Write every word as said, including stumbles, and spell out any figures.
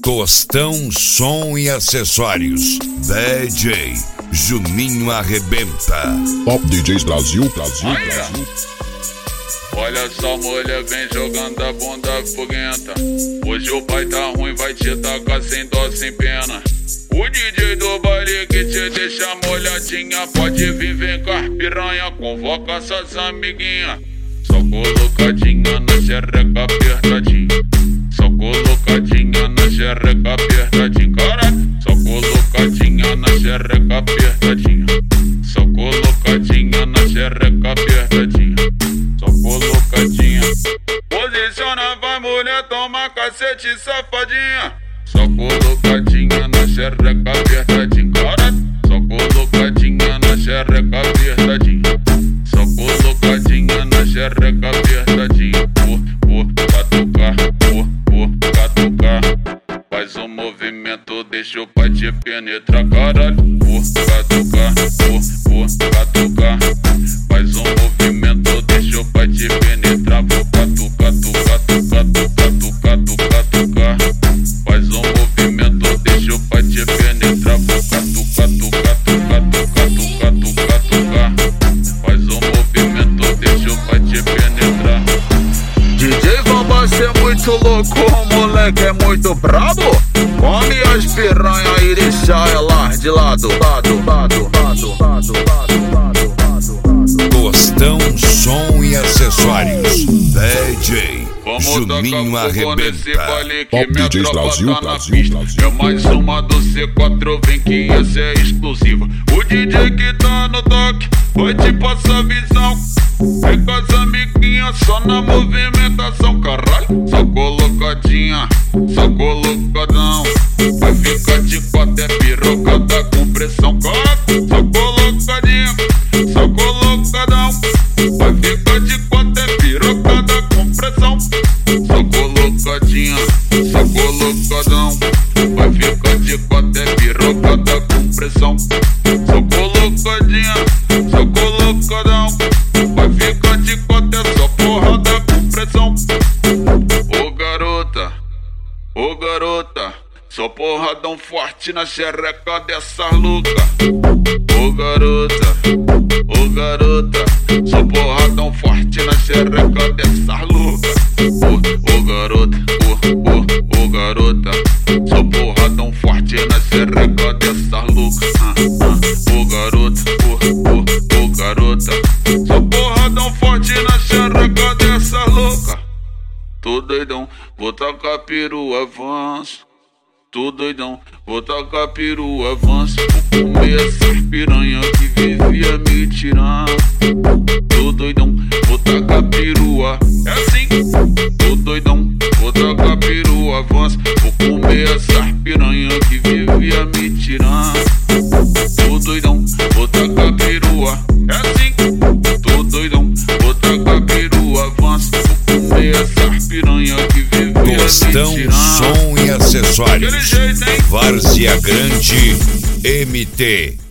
Tostão, som e acessórios. D J Juninho Arrebenta. Top D Js Brasil, Brasil, Olha. Brasil. Olha só, mulher, vem jogando a bunda foguenta. Hoje o pai tá ruim, vai te tacar sem dó, sem pena. O D J do baile que te deixa molhadinha. Pode vir, vem cá, piranha, convoca suas amiguinhas. Só colocadinha na xereca apertadinha. Só colocadinha na xereca apertadinha. Caraca, só colocadinha na xereca apertadinha. Só colocadinha na xereca apertadinha. Só colocadinha. Posiciona, vai mulher, toma cacete, safadinha. Só colocadinha na xereca apertadinha. Caraca, só colocadinha na xereca apertadinha. Só colocadinha na xereca apertadinha. Por, por, catucar, por, por, catucar. Faz um movimento, deixa o pai te penetrar, caralho. Por, catucar, por, por, catucar. Faz um movimento, deixa o pai te penetrar. Por, catucar, tucar, tucar, tucar, tucar, tucar, tucar. Faz um movimento, deixa o pai te penetrar. Por, catucar, tucar, tucar, tucar, tucar, tucar, tucar. Faz um movimento, deixa o pai te penetrar. D J Vamba, cê é muito louco, o moleque é muito brabo. Come as piranha e deixa ela de lado, lado, lado, lado, lado, lado, lado, lado. Tostão, som e acessórios. D J Vamos Juninho tacar fogo nesse Arrebenta. baile que Top minha D Js tropa Brasil, tá na Brasil, pista. Brasil. É mais uma do C quatro, vem que essa é exclusiva. O D J que tá no toque vai te passar visão. Vem com as amiguinhas só na movimentação, caralho. Só colocadinha, só colocadão. Vai ficar de quatro, é pirocada com pressão, caraca. Só colocadinha, só colocadão. Vai ficar de quatro, é pirocada com pressão. Só colocadinha, só colocadão. Vai ficar de quatro, é pirocada com pressão. Só colocadinha, só colocadão. Vai ficar de quatro, é só porrada com pressão. Ô garota, ô garota, só porradão forte na xereca dessa louca. Ô garota, ô garota, só porradão forte na xereca dessa louca. Ô, ô garota, ô, ô, ô garota, só porradão forte na xereca dessa louca. Ah, ah. Ô garota, ô, ô, ô garota, só porradão forte na xereca dessa louca. Tô doidão, vou tacar peru avanço. Tô doidão, vou tacar peru avanço. Vou comer essas piranha que vivia me tirando. Tô doidão, vou tacar perua. É assim. Tô doidão, vou tacar peru avanço. Vou comer essas piranha que vivia me tirando. Tô doidão, vou tacar perua. É assim. Tô doidão, vou tacar peru avanço. Vou comer essas piranha que vivia Tostão, me tirando. som e acessórios. Aquele jeito, hein? Várzea Grande M T.